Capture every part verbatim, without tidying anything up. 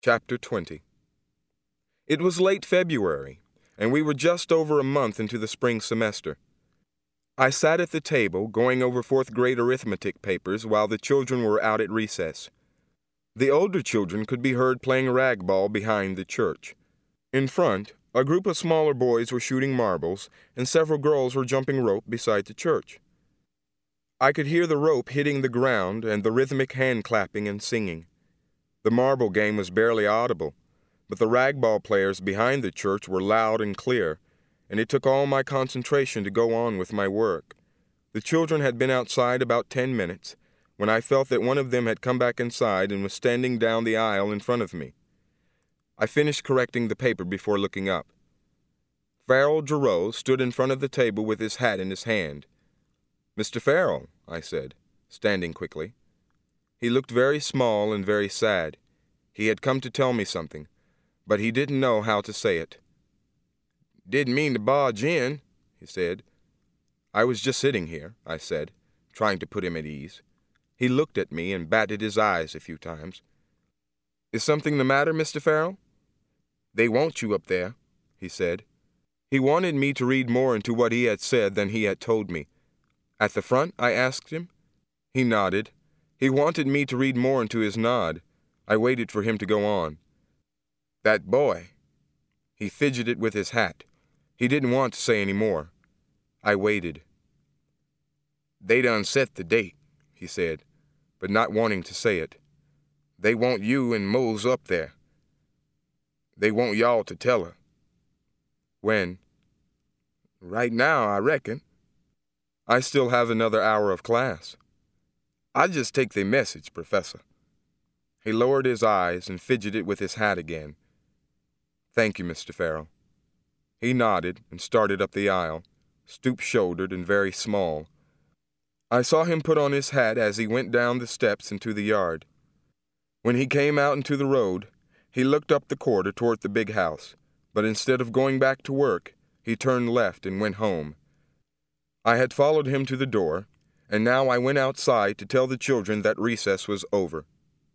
Chapter twenty. It was late February, and we were just over a month into the spring semester. I sat at the table going over fourth grade arithmetic papers while the children were out at recess. The older children could be heard playing rag ball behind the church. In front, a group of smaller boys were shooting marbles, and several girls were jumping rope beside the church. I could hear the rope hitting the ground and the rhythmic hand clapping and singing. The marble game was barely audible, but the ragball players behind the church were loud and clear, and it took all my concentration to go on with my work. The children had been outside about ten minutes, when I felt that one of them had come back inside and was standing down the aisle in front of me. I finished correcting the paper before looking up. Farrell Giroux stood in front of the table with his hat in his hand. "Mister Farrell," I said, standing quickly. He looked very small and very sad. He had come to tell me something, but he didn't know how to say it. "Didn't mean to barge in," he said. "I was just sitting here," I said, trying to put him at ease. He looked at me and batted his eyes a few times. "Is something the matter, Mister Farrell?" "They want you up there," he said. He wanted me to read more into what he had said than he had told me. "At the front?" I asked him. He nodded. He wanted me to read more into his nod. I waited for him to go on. "That boy." He fidgeted with his hat. He didn't want to say any more. I waited. "They done set the date," he said, but not wanting to say it. "They want you and Mose up there. They want y'all to tell her." "When?" "Right now, I reckon." "I still have another hour of class." "I just take their message, Professor." He lowered his eyes and fidgeted with his hat again. "Thank you, Mister Farrell." He nodded and started up the aisle, stoop-shouldered and very small. I saw him put on his hat as he went down the steps into the yard. When he came out into the road, he looked up the corridor toward the big house, but instead of going back to work, he turned left and went home. I had followed him to the door, and now I went outside to tell the children that recess was over.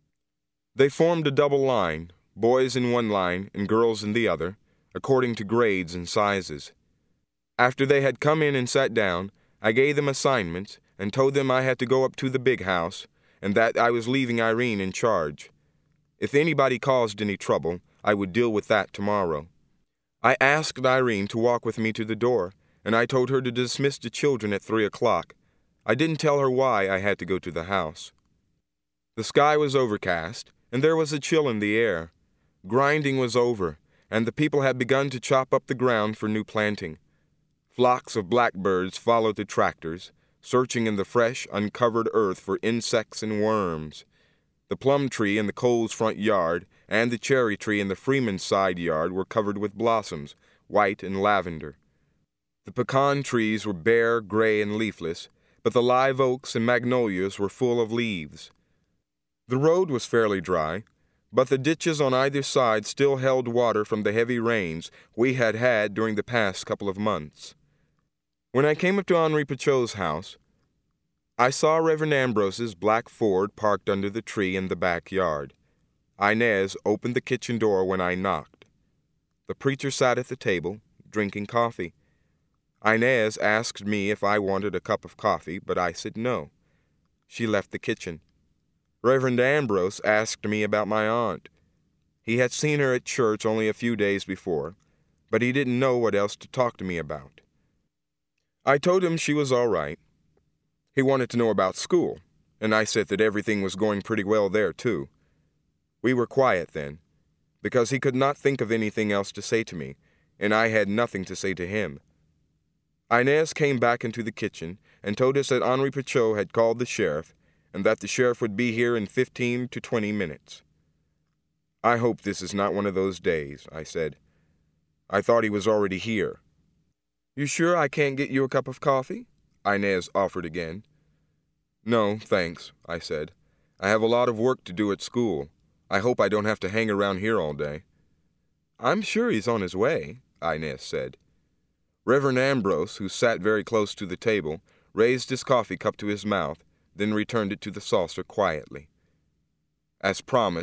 They formed a double line, boys in one line and girls in the other, according to grades and sizes. After they had come in and sat down, I gave them assignments and told them I had to go up to the big house and that I was leaving Irene in charge. If anybody caused any trouble, I would deal with that tomorrow. I asked Irene to walk with me to the door, and I told her to dismiss the children at three o'clock. I didn't tell her why I had to go to the house. The sky was overcast, and there was a chill in the air. Grinding was over, and the people had begun to chop up the ground for new planting. Flocks of blackbirds followed the tractors, searching in the fresh, uncovered earth for insects and worms. The plum tree in the Coles front yard and the cherry tree in the Freeman side yard were covered with blossoms, white and lavender. The pecan trees were bare, gray, and leafless, but the live oaks and magnolias were full of leaves. The road was fairly dry, but the ditches on either side still held water from the heavy rains we had had during the past couple of months. When I came up to Henri Pachot's house, I saw Reverend Ambrose's black Ford parked under the tree in the backyard. Inez opened the kitchen door when I knocked. The preacher sat at the table, drinking coffee. Inez asked me if I wanted a cup of coffee, but I said no. She left the kitchen. Reverend Ambrose asked me about my aunt. He had seen her at church only a few days before, but he didn't know what else to talk to me about. I told him she was all right. He wanted to know about school, and I said that everything was going pretty well there, too. We were quiet then, because he could not think of anything else to say to me, and I had nothing to say to him. Inez came back into the kitchen and told us that Henri Pachot had called the sheriff and that the sheriff would be here in fifteen to twenty minutes. "I hope this is not one of those days," I said. "I thought he was already here." "You sure I can't get you a cup of coffee?" Inez offered again. "No, thanks," I said. "I have a lot of work to do at school. I hope I don't have to hang around here all day." "I'm sure he's on his way," Inez said. Reverend Ambrose, who sat very close to the table, raised his coffee cup to his mouth, then returned it to the saucer quietly. As promised,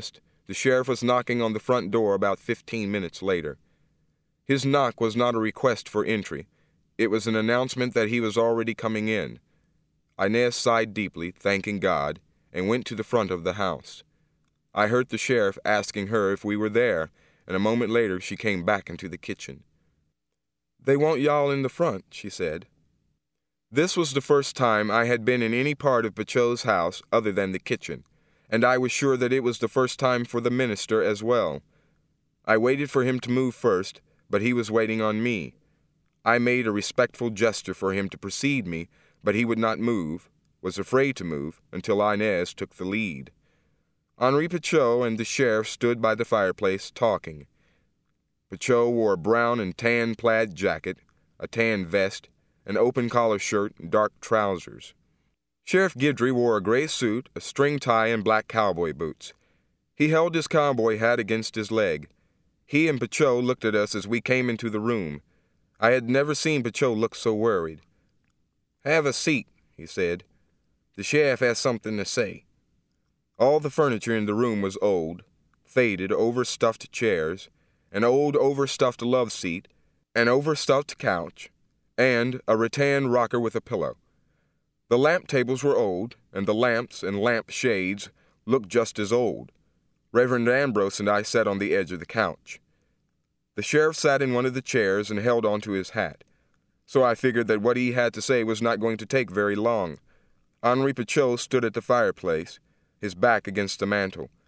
The sheriff was knocking on the front door about fifteen minutes later. His knock was not a request for entry. It was an announcement that he was already coming in. Inez sighed deeply, thanking God, and went to the front of the house. I heard the sheriff asking her if we were there, and a moment later she came back into the kitchen. "They want y'all in the front," she said. This was the first time I had been in any part of Pacho's house other than the kitchen, and I was sure that it was the first time for the minister as well. I waited for him to move first, but he was waiting on me. I made a respectful gesture for him to precede me, but he would not move, was afraid to move, until Inez took the lead. Henri Pacho and the sheriff stood by the fireplace talking. Pacho wore a brown and tan plaid jacket, a tan vest, an open-collar shirt, and dark trousers. Sheriff Guidry wore a gray suit, a string tie, and black cowboy boots. He held his cowboy hat against his leg. He and Pacho looked at us as we came into the room. I had never seen Pacho look so worried. "Have a seat," he said. "The sheriff has something to say." All the furniture in the room was old, faded, overstuffed chairs, an old overstuffed love seat, an overstuffed couch, and a rattan rocker with a pillow. The lamp tables were old, and the lamps and lamp shades looked just as old. Reverend Ambrose and I sat on the edge of the couch. The sheriff sat in one of the chairs and held onto his hat, so I figured that what he had to say was not going to take very long. Henri Pacho stood at the fireplace, his back against the mantel,